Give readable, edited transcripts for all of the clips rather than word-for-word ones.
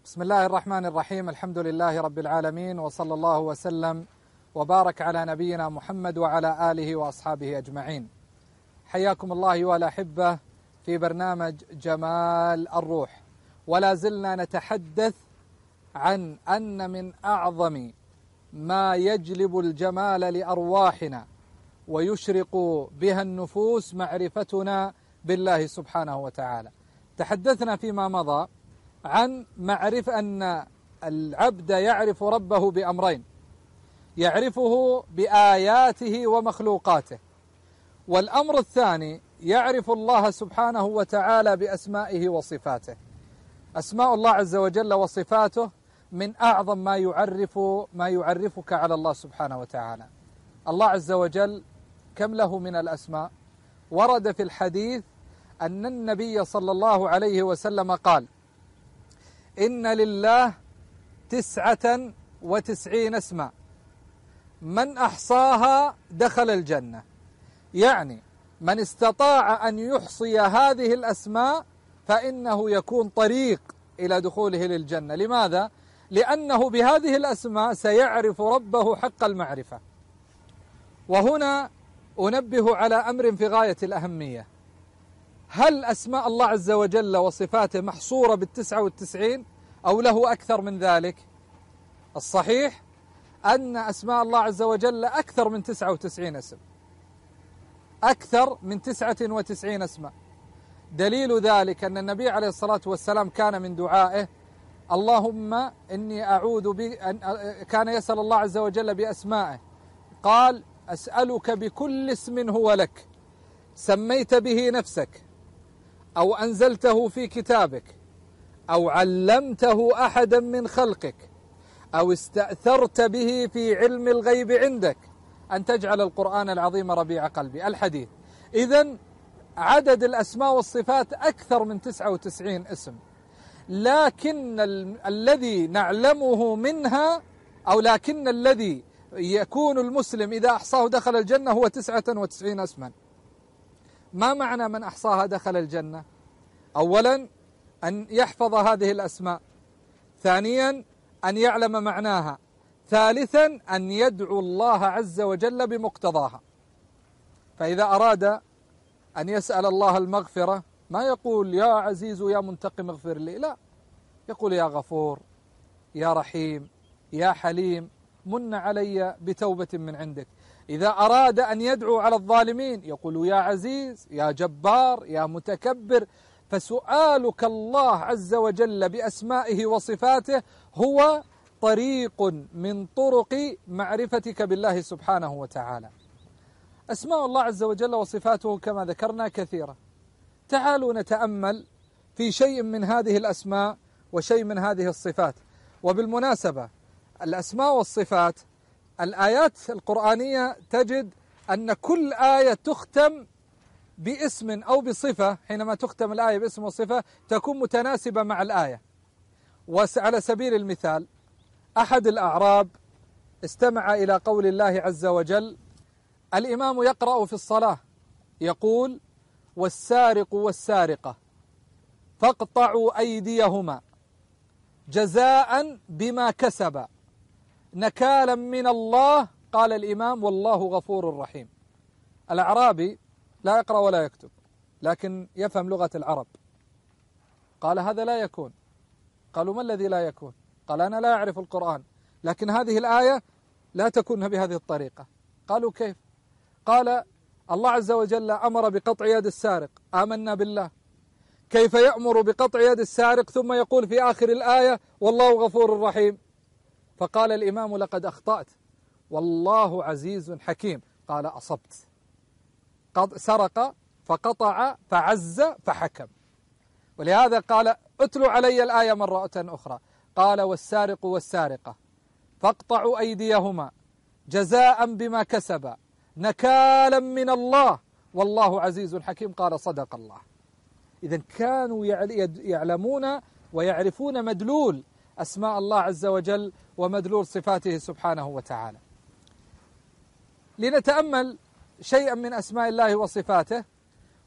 بسم الله الرحمن الرحيم. الحمد لله رب العالمين، وصلى الله وسلم وبارك على نبينا محمد وعلى آله وأصحابه أجمعين. حياكم الله أيها الأحبة في برنامج جمال الروح، ولا زلنا نتحدث عن أن من أعظم ما يجلب الجمال لأرواحنا ويشرق بها النفوس معرفتنا بالله سبحانه وتعالى. تحدثنا فيما مضى عن معرفة أن العبد يعرف ربه بأمرين: يعرفه بآياته ومخلوقاته، والأمر الثاني يعرف الله سبحانه وتعالى بأسمائه وصفاته. أسماء الله عز وجل وصفاته من أعظم ما يعرفك على الله سبحانه وتعالى. الله عز وجل كم له من الأسماء؟ ورد في الحديث أن النبي صلى الله عليه وسلم قال: إن لله 99 اسما من أحصاها دخل الجنة. يعني من استطاع أن يحصي هذه الأسماء فإنه يكون طريق إلى دخوله للجنة. لماذا؟ لأنه بهذه الأسماء سيعرف ربه حق المعرفة. وهنا أنبه على أمر في غاية الأهمية: هل أسماء الله عز وجل وصفاته محصورة بال99 أو له أكثر من ذلك؟ الصحيح أن أسماء الله عز وجل أكثر من 99 اسم، أكثر من 99 اسما. دليل ذلك أن النبي عليه الصلاة والسلام كان من دعائه: اللهم إني أعوذ بك، كان يسأل الله عز وجل بأسمائه، قال: أسألك بكل اسم هو لك سميت به نفسك أو أنزلته في كتابك أو علمته أحدا من خلقك أو استأثرت به في علم الغيب عندك أن تجعل القرآن العظيم ربيع قلبي. الحديث. إذن عدد الأسماء والصفات أكثر من 99 اسم، لكن الذي نعلمه منها، أو لكن الذي يكون المسلم إذا أحصاه دخل الجنة هو 99 اسما. ما معنى من أحصاها دخل الجنة؟ أولا أن يحفظ هذه الأسماء، ثانيا أن يعلم معناها، ثالثا أن يدعو الله عز وجل بمقتضاها. فإذا أراد أن يسأل الله المغفرة ما يقول يا عزيز يا منتقم اغفر لي، لا، يقول يا غفور يا رحيم يا حليم من علي بتوبة من عندك. إذا أراد أن يدعو على الظالمين يقول يا عزيز يا جبار يا متكبر. فسؤالك الله عز وجل بأسمائه وصفاته هو طريق من طرق معرفتك بالله سبحانه وتعالى. أسماء الله عز وجل وصفاته كما ذكرنا كثيرة. تعالوا نتأمل في شيء من هذه الأسماء وشيء من هذه الصفات. وبالمناسبة الأسماء والصفات، الآيات القرآنية تجد أن كل آية تختم باسم أو بصفة، حينما تختم الآية باسم وصفة تكون متناسبة مع الآية. وعلى سبيل المثال أحد الأعراب استمع إلى قول الله عز وجل: الإمام يقرأ في الصلاة يقول: والسارق والسارقة فاقطعوا أيديهما جزاء بما كسبا نكالا من الله. قال الإمام: والله غفور رحيم. الأعرابي لا يقرأ ولا يكتب لكن يفهم لغة العرب. قال: هذا لا يكون. قالوا: ما الذي لا يكون؟ قال: أنا لا أعرف القرآن لكن هذه الآية لا تكون بهذه الطريقة. قالوا: كيف؟ قال: الله عز وجل أمر بقطع يد السارق، آمنا بالله، كيف يأمر بقطع يد السارق ثم يقول في آخر الآية والله غفور رحيم؟ فقال الإمام: لقد أخطأت، والله عزيز حكيم. قال: أصبت، سرق فقطع فعز فحكم. ولهذا قال: اتلوا علي الآية مرة أخرى. قال: والسارق والسارقة فاقطعوا أيديهما جزاء بما كسبا نكالا من الله والله عزيز حكيم. قال: صدق الله. إذن كانوا يعلمون ويعرفون مدلول أسماء الله عز وجل ومدلول صفاته سبحانه وتعالى. لنتأمل شيئا من أسماء الله وصفاته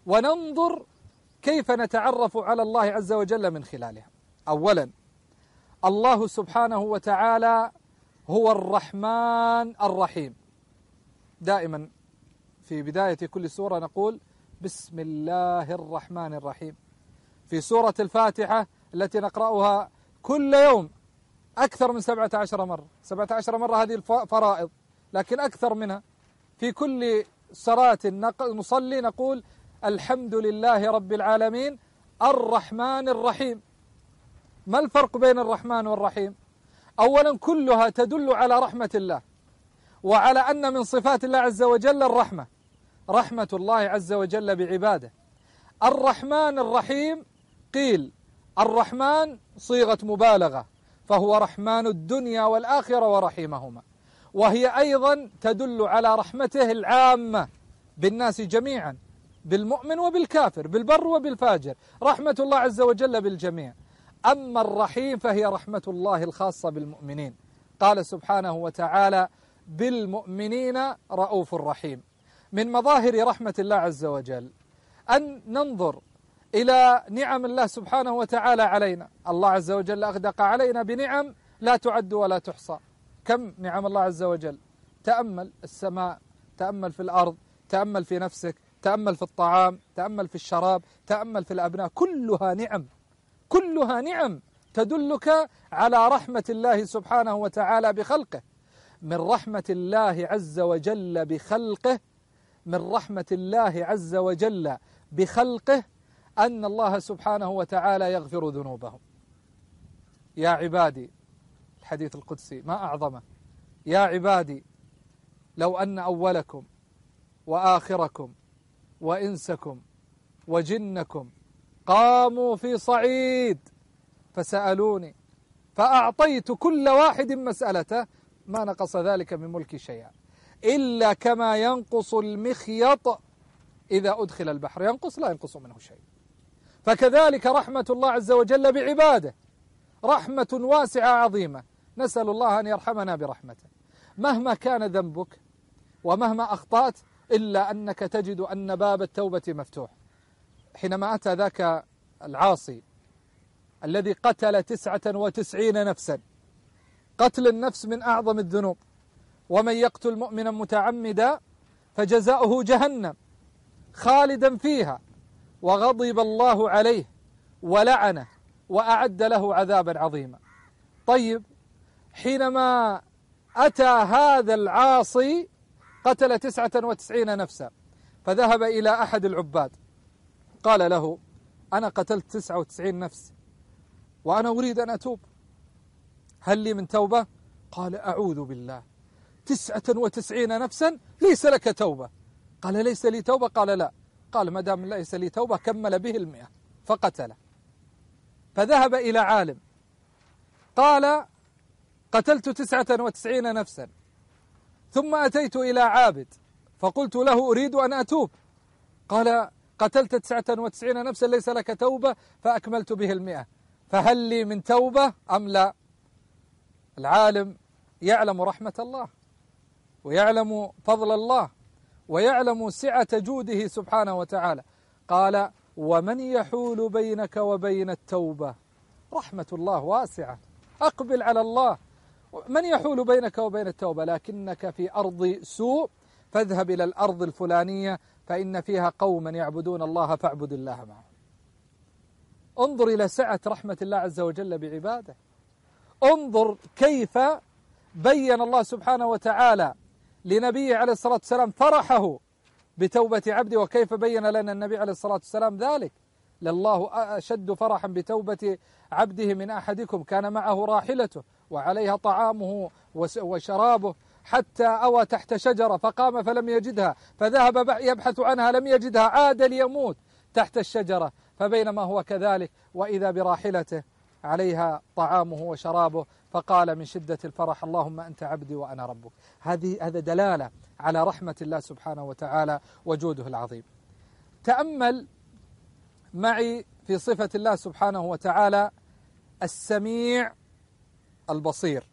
وننظر كيف نتعرف على الله عز وجل من خلالها. أولا الله سبحانه وتعالى هو الرحمن الرحيم. دائما في بداية كل سورة نقول بسم الله الرحمن الرحيم. في سورة الفاتحة التي نقرأها كل يوم أكثر من 17 مرة، 17 مرة هذه الفرائض، لكن أكثر منها في كل صلاة نصلي نقول الحمد لله رب العالمين الرحمن الرحيم. ما الفرق بين الرحمن والرحيم؟ أولا كلها تدل على رحمة الله، وعلى أن من صفات الله عز وجل الرحمة، رحمة الله عز وجل بعباده. الرحمن الرحيم قيل الرحمن صيغة مبالغة، فهو رحمن الدنيا والآخرة ورحيمهما، وهي أيضا تدل على رحمته العامة بالناس جميعا، بالمؤمن وبالكافر، بالبر وبالفاجر، رحمة الله عز وجل بالجميع. أما الرحيم فهي رحمة الله الخاصة بالمؤمنين، قال سبحانه وتعالى بالمؤمنين رؤوف رحيم. من مظاهر رحمة الله عز وجل أن ننظر إلى نعم الله سبحانه وتعالى علينا. الله عز وجل أغدق علينا بنعم لا تعد ولا تحصى. كم نعم الله عز وجل؟ تأمل السماء، تأمل في الأرض، تأمل في نفسك، تأمل في الطعام، تأمل في الشراب، تأمل في الأبناء، كلها نعم، كلها نعم تدلك على رحمة الله سبحانه وتعالى بخلقه. من رحمة الله عز وجل بخلقه، من رحمة الله عز وجل بخلقه أن الله سبحانه وتعالى يغفر ذنوبهم. يا عبادي، الحديث القدسي ما أعظمه، يا عبادي لو أن أولكم وآخركم وإنسكم وجنكم قاموا في صعيد فسألوني فأعطيت كل واحد مسألته ما نقص ذلك من ملكي شيئا إلا كما ينقص المخيط إذا أدخل البحر، ينقص لا ينقص منه شيء. فكذلك رحمة الله عز وجل بعباده رحمة واسعة عظيمة، نسأل الله أن يرحمنا برحمته. مهما كان ذنبك ومهما أخطأت إلا أنك تجد أن باب التوبة مفتوح. حينما أتى ذاك العاصي الذي قتل 99 نفسا، قتل النفس من أعظم الذنوب، ومن يقتل مؤمنا متعمدا فجزاؤه جهنم خالدا فيها وغضب الله عليه ولعنه وأعد له عذابا عظيما. طيب، حينما أتى هذا العاصي قتل 99 نفسا فذهب إلى أحد العباد قال له أنا قتلت 99 نفس وأنا أريد أن أتوب، هل لي من توبة؟ قال أعوذ بالله، 99 نفسا ليس لك توبة. قال ليس لي توبة؟ قال لا. قال ما دام ليس لي توبة كمل به 100 فقتله. فذهب إلى عالم قال قتلت 99 نفسا، ثم أتيت إلى عابد فقلت له أريد أن أتوب، قال قتلت 99 نفسا ليس لك توبة فأكملت به 100 فهل لي من توبة أم لا؟ العالم يعلم رحمة الله ويعلم فضل الله ويعلم سعة جوده سبحانه وتعالى، قال ومن يحول بينك وبين التوبة؟ رحمة الله واسعة، أقبل على الله. من يحول بينك وبين التوبة؟ لكنك في أرض سوء فاذهب إلى الأرض الفلانية فإن فيها قوما يعبدون الله فاعبد الله معهم. انظر إلى سعة رحمة الله عز وجل بعباده، انظر كيف بين الله سبحانه وتعالى لنبيه عليه الصلاة والسلام فرحه بتوبة عبده، وكيف بين لنا النبي عليه الصلاة والسلام ذلك. لله أشد فرحا بتوبة عبده من أحدكم كان معه راحلته وعليها طعامه وشرابه حتى أوى تحت شجرة فقام فلم يجدها فذهب يبحث عنها لم يجدها عاد ليموت تحت الشجرة فبينما هو كذلك وإذا براحلته عليها طعامه وشرابه فقال من شدة الفرح اللهم أنت عبدي وأنا ربك. هذا دلالة على رحمة الله سبحانه وتعالى وجوده العظيم. تأمل معي في صفة الله سبحانه وتعالى السميع البصير،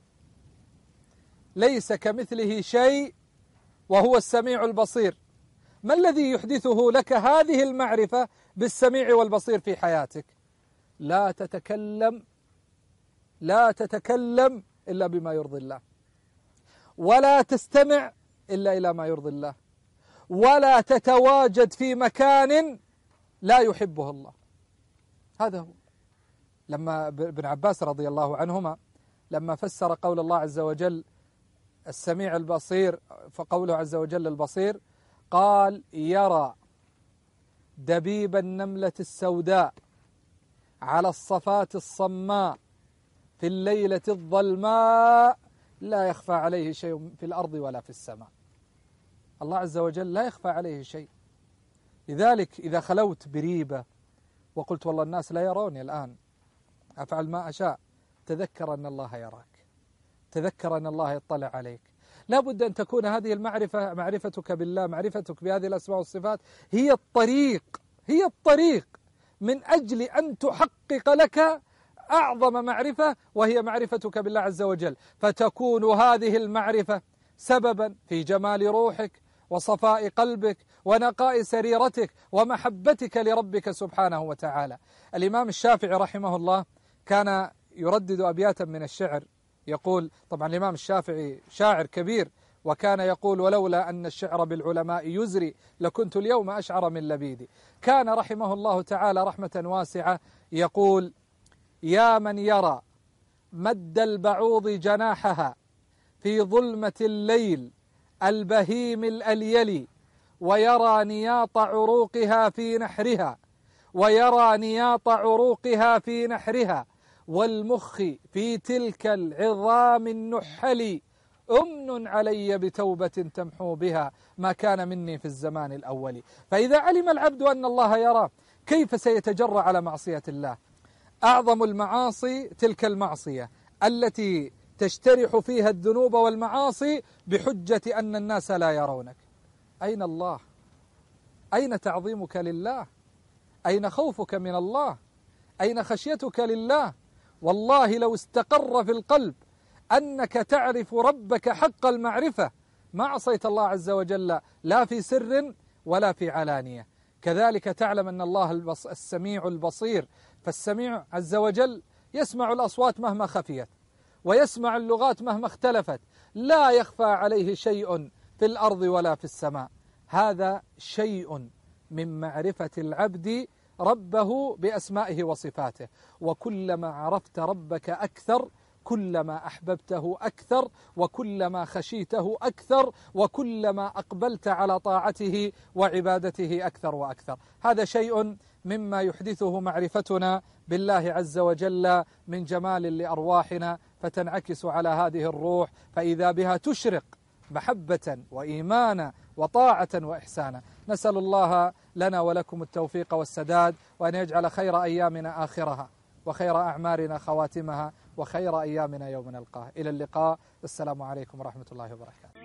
ليس كمثله شيء وهو السميع البصير. ما الذي يحدثه لك هذه المعرفة بالسميع والبصير في حياتك؟ لا تتكلم لا تتكلم إلا بما يرضي الله، ولا تستمع إلا إلى ما يرضي الله، ولا تتواجد في مكان لا يحبه الله. هذا هو. لما ابن عباس رضي الله عنهما لما فسر قول الله عز وجل السميع البصير، فقوله عز وجل البصير، قال: يرى دبيب النملة السوداء على الصفات الصماء في الليلة الظلماء لا يخفى عليه شيء في الأرض ولا في السماء. الله عز وجل لا يخفى عليه شيء. لذلك إذا خلوت بريبة وقلت والله الناس لا يروني الآن، أفعل ما أشاء، تذكر أن الله يراك، تذكر أن الله يطلع عليك. لا بد أن تكون هذه المعرفة، معرفتك بالله، معرفتك بهذه الأسماء والصفات، هي الطريق من أجل أن تحقق لك أعظم معرفة، وهي معرفتك بالله عز وجل، فتكون هذه المعرفة سببا في جمال روحك وصفاء قلبك ونقاء سريرتك ومحبتك لربك سبحانه وتعالى. الإمام الشافعي رحمه الله كان يردد أبياتا من الشعر، يقول، طبعا الإمام الشافعي شاعر كبير، وكان يقول: ولولا أن الشعر بالعلماء يزري لكنت اليوم أشعر من لبيدي. كان رحمه الله تعالى رحمة واسعة يقول: يا من يرى مد البعوض جناحها في ظلمة الليل البهيم الأليل، ويرى نياط عروقها في نحرها والمخ في تلك العظام النحل، أمن علي بتوبة تمحو بها ما كان مني في الزمان الأول. فإذا علم العبد أن الله يراه كيف سيتجرأ على معصية الله؟ أعظم المعاصي تلك المعصية التي تشترح فيها الذنوب والمعاصي بحجة أن الناس لا يرونك. أين الله؟ أين تعظيمك لله؟ أين خوفك من الله؟ أين خشيتك لله؟ والله لو استقر في القلب أنك تعرف ربك حق المعرفة ما عصيت الله عز وجل، لا في سر ولا في علانية. كذلك تعلم أن الله السميع البصير، فالسميع عز وجل يسمع الأصوات مهما خفيت، ويسمع اللغات مهما اختلفت، لا يخفى عليه شيء في الأرض ولا في السماء. هذا شيء من معرفة العبد ربه بأسمائه وصفاته. وكلما عرفت ربك أكثر كلما أحببته أكثر، وكلما خشيته أكثر، وكلما أقبلت على طاعته وعبادته أكثر وأكثر. هذا شيء مما يحدثه معرفتنا بالله عز وجل من جمال لأرواحنا، فتنعكس على هذه الروح، فإذا بها تشرق محبة وإيمانا وطاعة وإحسانا. نسأل الله لنا ولكم التوفيق والسداد، وأن يجعل خير أيامنا آخرها، وخير أعمارنا خواتمها، وخير أيامنا يوم نلقاه. إلى اللقاء. السلام عليكم ورحمة الله وبركاته.